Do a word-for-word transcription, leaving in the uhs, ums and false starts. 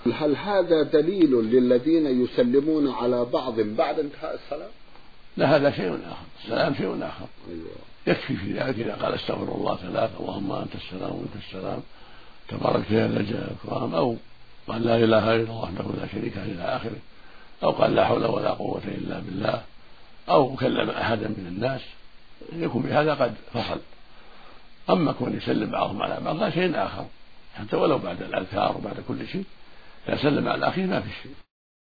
هل هذا دليل للذين يسلمون على بعض بعد انتهاء الصلاة؟ لا، هذا شيء آخر، السلام شيء آخر. أيوة. يكفي في ذلك إذا قال استغفر الله ثلاث اللهم أنت السلام وأنت السلام تبارك يا ذا الجلال والإكرام، أو قال لا إله إلا الله وحده لا شريك له إلى آخره، أو قال لا حول ولا قوة إلا بالله، أو كلم أحدا من الناس، يكون بهذا قد فصل. أما كون يسلم بعضهم على بعض هذا شيء آخر، حتى ولو بعد الأذكار وبعد كل شيء إذا سلم على أخيه ما في شيء.